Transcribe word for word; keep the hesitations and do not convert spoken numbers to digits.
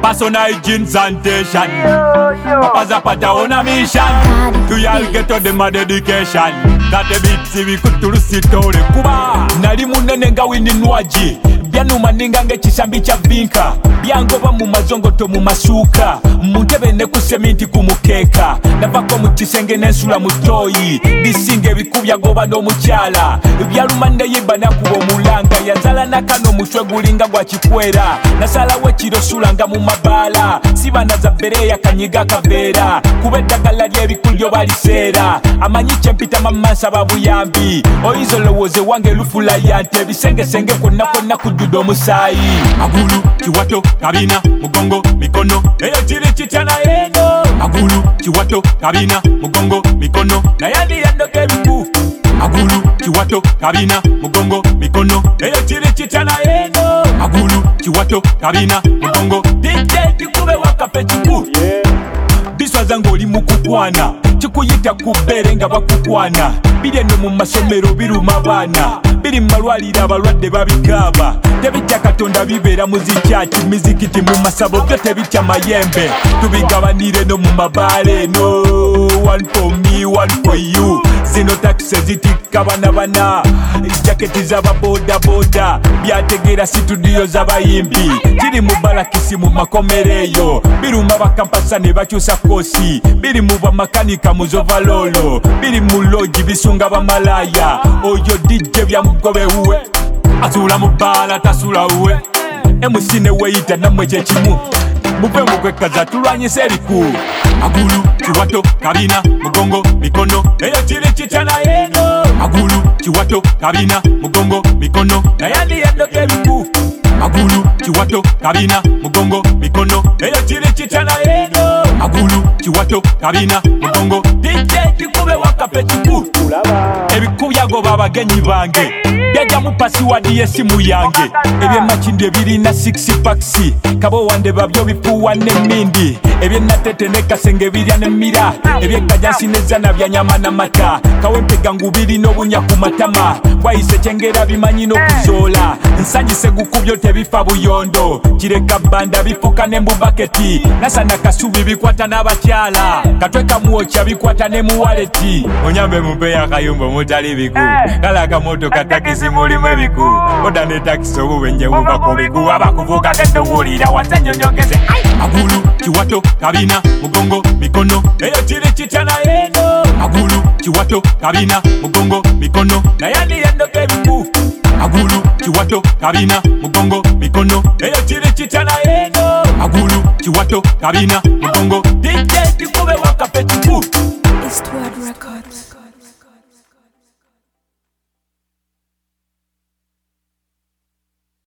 personal jeans and station. Papa Zapata on a mission. To y'all get to them a dedication. That the beat see we could to rusitore kuba. Nali munene nga wininwaji. Byanu maninga nge chishambi cha vinka. Byangoba mu mazongo to mu masuka. Muntebe ne ku sementi ku mukeka. Navako mu kisenge n'ensula mu toyi. Bisinge bikubya goba no mukyala. Byalumande yibana kubo mulanga. Yazala nakano mushwe gulinga gwa chikwera. Nasala we kiro sulanga mu mabala. Sibana za bereya kanyiga kavera. Kubedagala lye bikulyo balisera. Amanyiche mpita mamansa babuyambi. Oizolo woze wange lufula yante. Bisenge senge konna konna kujudo musayi. Magulu chiwato kabina mugongo mikono. Eyo chiri chichana eno. Magulu chiwato kabina mugongo mikono. Na yandi yando kebibu. Magulu chiwato kabina mugongo mikono. Eyo chiri chichana eno. Magulu chiwato kabina mugongo. D J kikube wakape chiku. Biswa zangu oli mukukwana. Chikuyita kubere nga bakukwana. Bide no mu masomero biruma bana. Biri malwalira abalwadde babikaba. Tebijja Katonda bibera muzikyaki mizikiti mu masabo byo tebitya mayembe. Tubigabanire no mu mabale no. One for me, one for you. Zino taxi zitika bana bana. Jaketi zaba boda boda. Byategera studio z'abayimbi. Kiri mu balakisi mu makomereyo. Biruma bakampasa ne bakyusa kosi. Biri mu bamakanika mu zovalolo. Biri mu loji bisunga bamalaya. Oyo D J bya mugobe uwe. Asula mubala tasula uwe. Emusine weita namwe kyekimu. Mupe mukwekaza tulwanye seriku. Magulu chiwato kabina mugongo mikono. Eyo chiri chichana eno. Magulu chiwato kabina mugongo mikono. Na yandi yendo kebibu. Magulu chiwato kabina mugongo mikono. Eyo chiri chichana eno. Magulu chiwato kabina mugongo. D J kikube wakape chiku. Ebikubya go babagenyi bange. Byaja mu password y'essimu yange. Ebye makinde birina six packs. Kabo wande babyo bipuwa n'emmindi. Ebye natete ne kasenge birya n'emmira. Ebye kajansi nezana bya nyama na mata. Kawempega ngubiri n'obunya ku matama. Wayise kyengera bimanyi n'okuzoola. Nsanyise gukubyo tebifa buyondo. Kireka banda bifuka n'embu baketi. Nasana kasubi bikwata n'abakyala. Katweka muocha bikwata ne mu waleti. Onyambe mumpe ya kayumba mutali biku. Kala moto katakisi mulimu ebiku. Oda ne taxi obubenje buva ku biku. Abakuvuga tendowulira wasenyo nyongeze. Magulu chiwato kabina mugongo mikono. Eyo chiri chichana eno. Magulu chiwato kabina mugongo mikono. Na yandi yendo kebibu. Magulu chiwato kabina mugongo mikono. Eyo chiri chichana eno. Magulu chiwato kabina mugongo. D J kikube wakape chiku. Eastward Records.